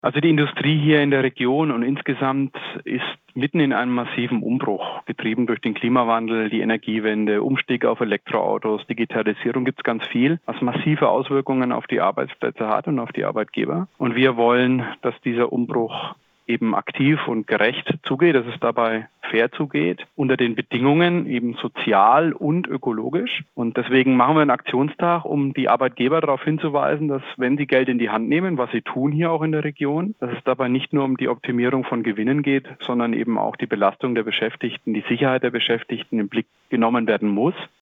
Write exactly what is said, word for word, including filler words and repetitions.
Also die Industrie hier in der Region und insgesamt ist mitten in einem massiven Umbruch, getrieben durch den Klimawandel, die Energiewende, Umstieg auf Elektroautos, Digitalisierung, gibt es ganz viel, was massive Auswirkungen auf die Arbeitsplätze hat und auf die Arbeitgeber. Und wir wollen, dass dieser Umbruch eben aktiv und gerecht zugeht, dass es dabei fair zugeht, unter den Bedingungen eben sozial und ökologisch. Und deswegen machen wir einen Aktionstag, um die Arbeitgeber darauf hinzuweisen, dass wenn sie Geld in die Hand nehmen, was sie tun hier auch in der Region, dass es dabei nicht nur um die Optimierung von Gewinnen geht, sondern eben auch die Belastung der Beschäftigten, die Sicherheit der Beschäftigten im Blick genommen werden muss.